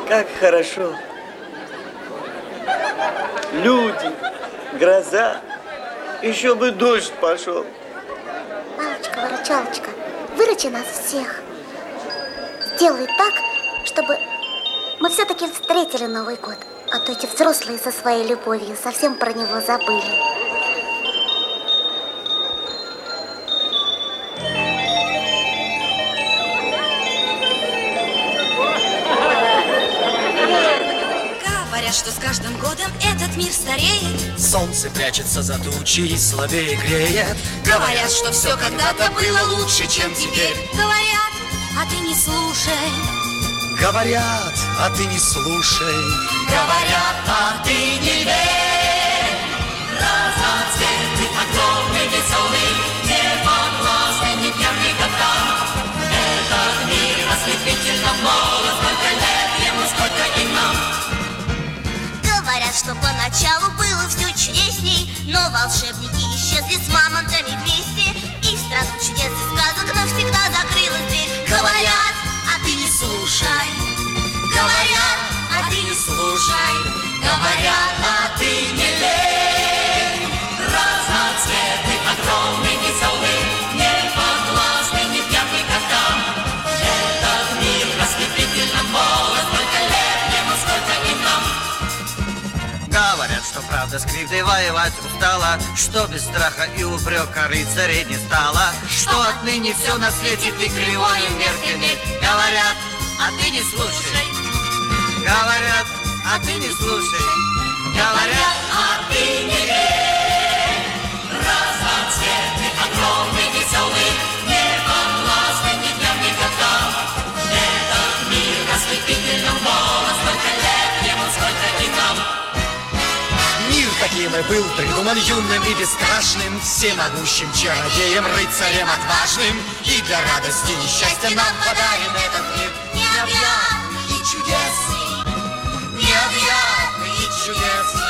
Как хорошо. Люди, гроза. Еще бы дождь пошел. Палочка-выручалочка, выручи нас всех. Сделай так, чтобы мы все-таки встретили Новый год. А то эти взрослые со своей любовью совсем про него забыли. Говорят, что с каждым годом этот мир стареет. Солнце прячется за тучи и слабее греет. Говорят, что все когда-то было лучше, чем теперь. Говорят, а ты не слушай. Говорят, а ты не слушай. Говорят, а ты не верь. Разноцветный, огромный, веселый, не подвластный ни дням, ни годам. Этот мир ослепительно молод, сколько лет ему, сколько и нам. Говорят, что поначалу было все чудесней, но волшебники исчезли с мамонтами вместе, и в страну чудес и сказок навсегда закрылась дверь. Говорят, а ты не слушай. Говорят, а ты не слушай. Говорят, а ты не верь. Разноцветный, огромный, веселый, не подвластный ни дням, ни годам. Этот мир ослепительно молод, сколько лет ему, сколько и нам. Говорят, что правда с кривдой воевать устала, что без страха и упрека рыцарей не стало, что отныне все на свете ты кривою мерками. Говорят, а ты не слушай. Говорят, а ты не слушай. Говорят, а ты не верь. Разноцветный, огромный, веселый, не подвластный ни дням, ни годам. Этот мир ослепительно молод, сколько лет ему, сколько и нам. мир таким и был придуман юным и бесстрашным, всемогущим чародеем, рыцарем отважным. И для радости и счастья нам подарен этот мир необъятный и чудесный. Необъятный и чудесный.